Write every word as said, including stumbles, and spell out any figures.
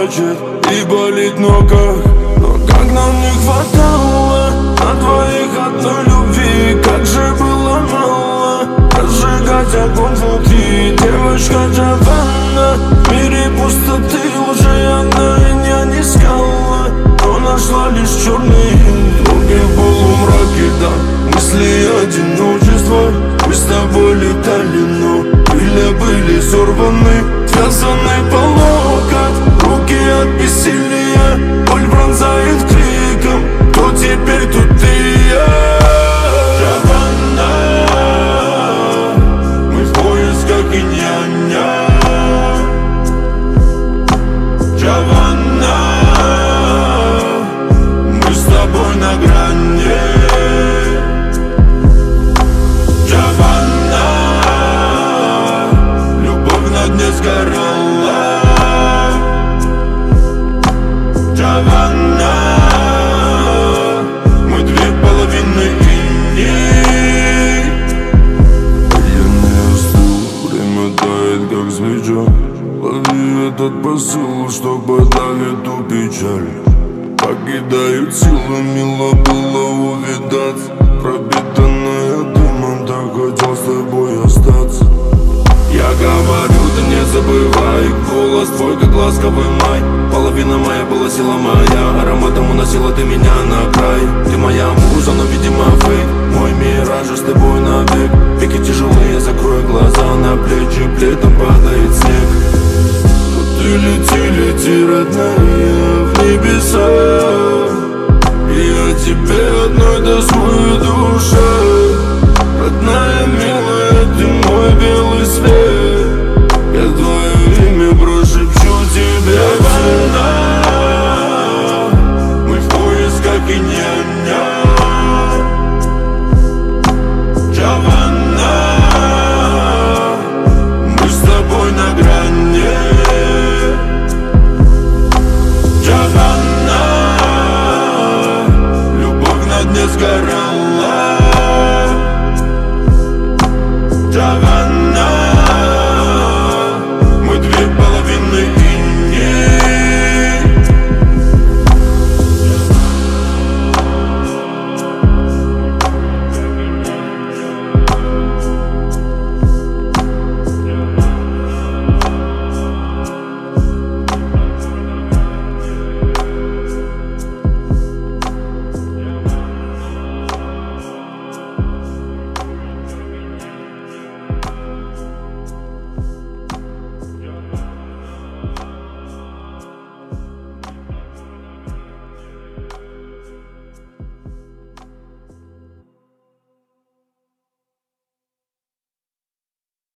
плачет и болит, но как? Но как нам не хватало на двоих одной любви, как же было мало разжигать огонь внутри. Девочка Джованна, в мире пустоты уже она меня не искала, но нашла лишь черные дороги в полумраке, да. Мысли одиночества, мы с тобой летали, но крылья были сорваны, связаны по локоть, руки от бессилия, боль пронзает криком: кто теперь тут ты и я? Джованна, мы в поисках инь-янь-янь. Джованна, мы с тобой на грани. Джованна, любовь на дне сгорала. Джованна, мы две половины иней. Я не остыл, время тает как свеча. Лови этот посыл, что подавит эту печаль. Покидают силы, мило было увидаться. Пропитанная дымом, так хотел с тобой остаться. Я говорю, ты не забывай, голос твой, как ласковый май. Половина моя была сила моя, ароматом уносила ты меня на край. Ты моя муза, но видимо фейк, мой мираж с тобой навек. Веки тяжелые, закрой глаза, на плечи плетом падает снег. Но ты лети, лети, родная, в небеса, и я тебе одной тоскую душа. Родная, милая, ты мой белый свет, я твое имя прошепчу тебе. Джованна, мы в поисках инь-янь-янь. Джованна, мы с тобой на грани. Джованна, любовь на дне сгорает.